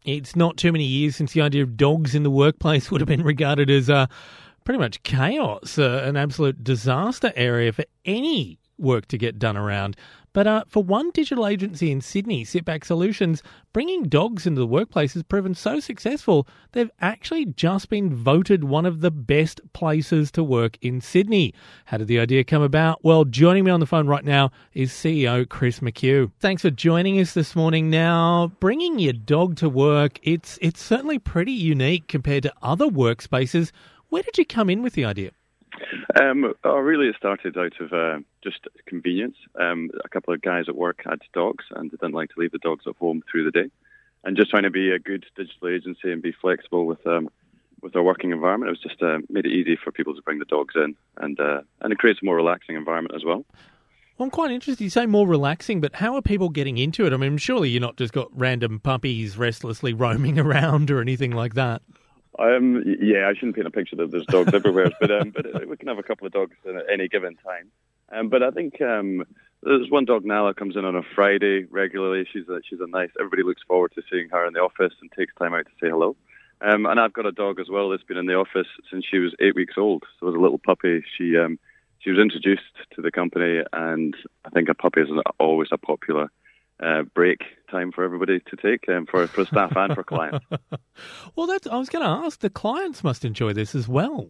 It's not too many years since the idea of dogs in the workplace would have been regarded as pretty much chaos, an absolute disaster area for any work to get done around. But for one digital agency in Sydney, Sitback Solutions, bringing dogs into the workplace has proven so successful, they've actually just been voted one of the best places to work in Sydney. How did the idea come about? Well, joining me on the phone right now is CEO Chris McHugh. Thanks for joining us this morning. Now, bringing your dog to work, it's certainly pretty unique compared to other workspaces. Where did you come in with the idea? Really, it started out of just convenience. A couple of guys at work had dogs and they didn't like to leave the dogs at home through the day. And just trying to be a good digital agency and be flexible with our working environment, it was just made it easy for people to bring the dogs in, and it creates a more relaxing environment as well. Well, I'm quite interested. You say more relaxing, but how are people getting into it? I mean, surely you're not just got random puppies restlessly roaming around or anything like that. I shouldn't paint a picture that there's dogs everywhere, but we can have a couple of dogs at any given time. But I think there's one dog now that comes in on a Friday regularly. She's a nice. Everybody looks forward to seeing her in the office and takes time out to say hello. And I've got a dog as well that's been in the office since she was 8 weeks old. So as a little puppy, she was introduced to the company, and I think a puppy is always a popular break time for everybody to take, for staff and for clients. Well, I was going to ask, the clients must enjoy this as well.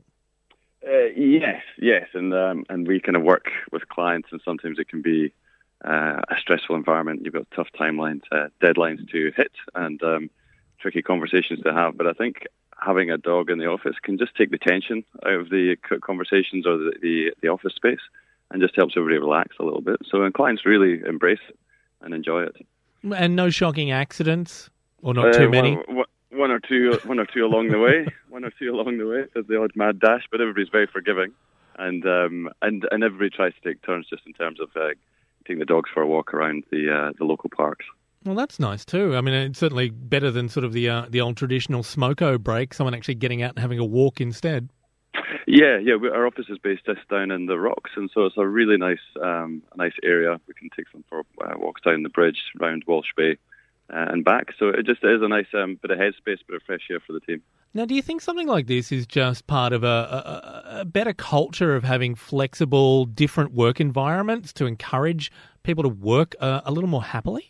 Yes, and we kind of work with clients, and sometimes it can be a stressful environment. You've got tough timelines, deadlines to hit, and tricky conversations to have. But I think having a dog in the office can just take the tension out of the conversations or the office space, and just helps everybody relax a little bit. So clients really embrace it and enjoy it. And no shocking accidents, or not too many? One or two along the way. There's the odd mad dash, but everybody's very forgiving, and everybody tries to take turns just in terms of taking the dogs for a walk around the local parks. Well, that's nice too. I mean, it's certainly better than sort of the old traditional smoko break, someone actually getting out and having a walk instead. Yeah. Our office is based just down in the Rocks, and so it's a really nice area. We can take them for walks down the bridge, round Walsh Bay, and back. So it just is a nice bit of headspace, bit of fresh air for the team. Now, do you think something like this is just part of a better culture of having flexible, different work environments to encourage people to work a little more happily?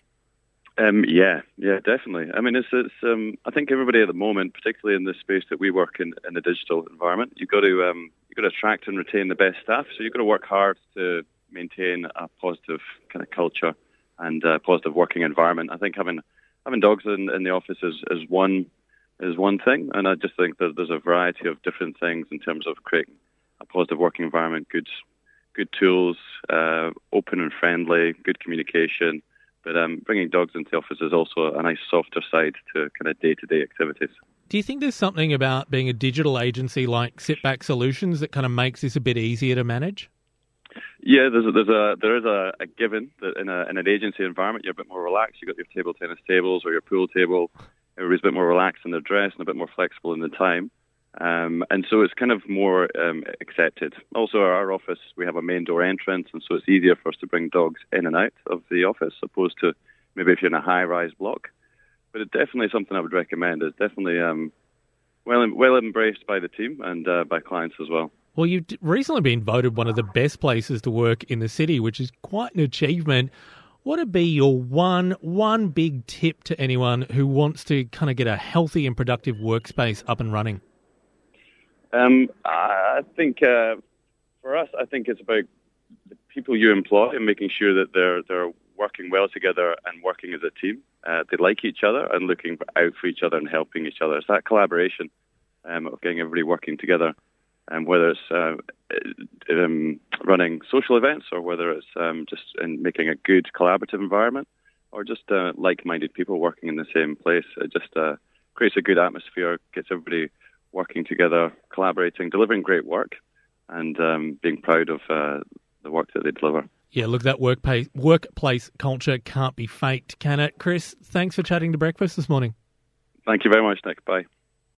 Yeah, definitely. I mean, it's I think everybody at the moment, particularly in the space that we work in the digital environment, you've got to attract and retain the best staff. So you've got to work hard to maintain a positive kind of culture and a positive working environment. I think having dogs in the office is one thing, and I just think that there's a variety of different things in terms of creating a positive working environment, good tools, open and friendly, good communication. But bringing dogs into the office is also a nice softer side to kind of day-to-day activities. Do you think there's something about being a digital agency like Sitback Solutions that kind of makes this a bit easier to manage? Yeah, there is a given that in an agency environment you're a bit more relaxed. You've got your table tennis tables or your pool table. Everybody's a bit more relaxed in their dress and a bit more flexible in the time. And so it's kind of more accepted. Also, our office, we have a main door entrance, and so it's easier for us to bring dogs in and out of the office, opposed to maybe if you're in a high-rise block. But it's definitely something I would recommend. It's definitely well embraced by the team and by clients as well. Well, you've recently been voted one of the best places to work in the city, which is quite an achievement. What would be your one big tip to anyone who wants to kind of get a healthy and productive workspace up and running? I think for us, I think it's about the people you employ and making sure that they're working well together and working as a team. They like each other and looking out for each other and helping each other. It's that collaboration of getting everybody working together, and whether it's running social events or whether it's just in making a good collaborative environment or just like-minded people working in the same place. It just creates a good atmosphere, gets everybody working together, collaborating, delivering great work, and being proud of the work that they deliver. Yeah, look, that workplace culture can't be faked, can it? Chris, thanks for chatting to Breakfast this morning. Thank you very much, Nick. Bye.